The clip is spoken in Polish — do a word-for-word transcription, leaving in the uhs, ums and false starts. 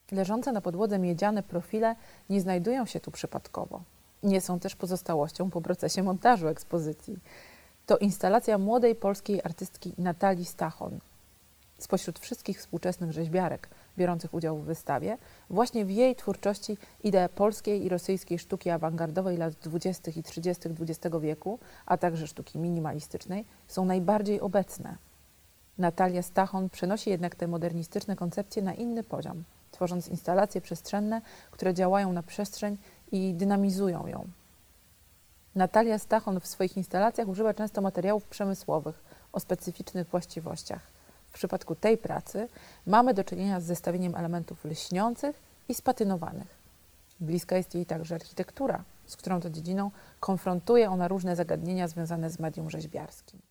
Leżące na podłodze miedziane profile nie znajdują się tu przypadkowo. Nie są też pozostałością po procesie montażu ekspozycji. To instalacja młodej polskiej artystki Natalii Stachon. Spośród wszystkich współczesnych rzeźbiarek biorących udział w wystawie, właśnie w jej twórczości idee polskiej i rosyjskiej sztuki awangardowej lat dwudziestych i trzydziestych dwudziestego wieku, a także sztuki minimalistycznej, są najbardziej obecne. Natalia Stachon przenosi jednak te modernistyczne koncepcje na inny poziom, tworząc instalacje przestrzenne, które działają na przestrzeń i dynamizują ją. Natalia Stachon w swoich instalacjach używa często materiałów przemysłowych o specyficznych właściwościach. W przypadku tej pracy mamy do czynienia z zestawieniem elementów lśniących i spatynowanych. Bliska jest jej także architektura, z którą to dziedziną konfrontuje ona różne zagadnienia związane z medium rzeźbiarskim.